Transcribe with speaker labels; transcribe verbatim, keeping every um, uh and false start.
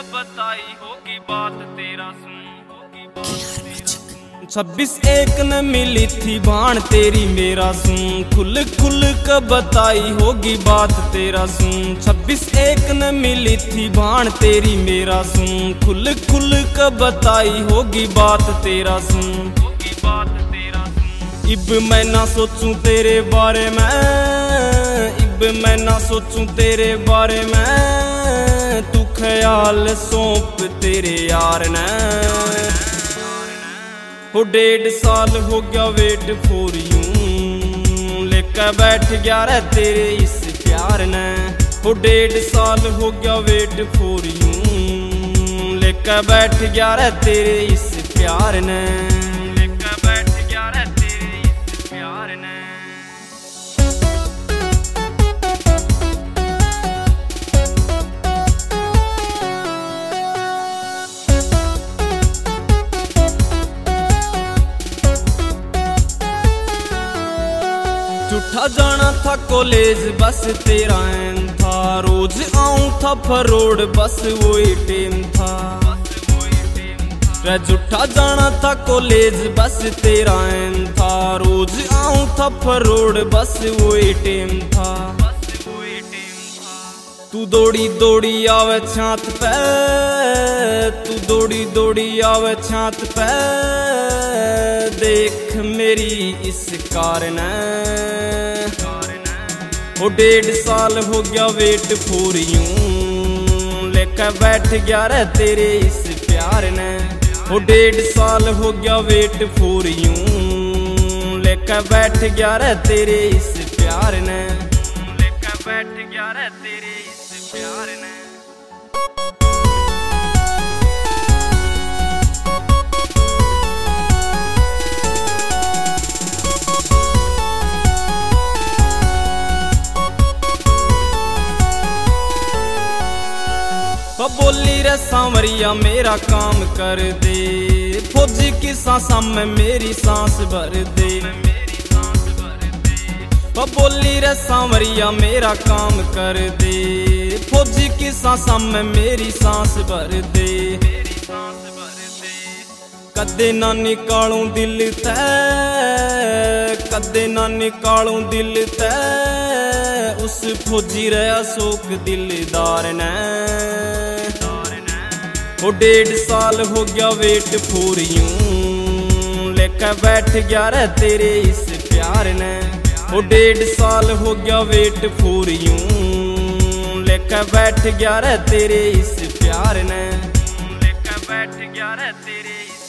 Speaker 1: कब बताई होगी बात तेरा सुन होगी बात।
Speaker 2: छब्बीस एक न मिली थी बाण तेरी मेरा सुन, खुल खुल कब बताई होगी बात तेरा सुन। छब्बीस एक न मिली थी बाण तेरी मेरा सुन, खुल खुल कब बताई होगी बात तेरा सुन
Speaker 1: होगी बात तेरा सुन।
Speaker 2: इब मैं ना सोचूं तेरे बारे में, इब मैं ना सोचूं तेरे बारे में, तू ख्याल सौंप तेरे यार ने। हो डेढ़ साल हो गया वेट फॉर यू, लेकर बैठ गया रे तेरे इस प्यार ने। हो डेढ़ साल हो गया वेट फॉर यू, लेकर बैठ गया रे तेरे इस प्यार ने,
Speaker 1: लेकर बैठ गया रे तेरे इस प्यार ने।
Speaker 2: झूठा जाना था कॉलेज बस तेरा एम था, रोज आऊं था फरोड बस वही टेम था। झूठा जाना था कॉलेज बस तेरा एम था, रोज आऊं था फरोड बस वही टेम था। तू दौड़ी दौड़ी आवे छात पे, तू दौड़ी दौड़ी आवे छात पे, देख मेरी इस कार ने। हो डेढ़ साल हो गया वेट फॉर यू, लेकर बैठ गया रे तेरे इस प्यार ने। हो डेढ़ साल हो गया वेट फॉर यू, लेकर बैठ गया रे तेरे इस प्यार ने,
Speaker 1: लेकर बैठ गया रे तेरे इस प्यार ने।
Speaker 2: बोली रे सांवरिया मेरा काम कर दे, फौजी की सांसा में मेरी सांस भर दे। बोली रे सांवरिया मेरा काम कर दे, फौजी की सांसा में मेरी सांस भर दे। कदे ना निकालूं दिल ते, कदे ना निकालूं दिल ते, उस फौजी रे अशोक दिलदार ने। हो डेढ़ साल हो गया वेट फॉर यू, लेकर बैठ गया रे तेरे इस प्यार ने। हो डेढ़ साल हो गया वेट फॉर यू, लेकर बैठ गया रे तेरे इस प्यार ने,
Speaker 1: लेकर बैठ गया रे तेरे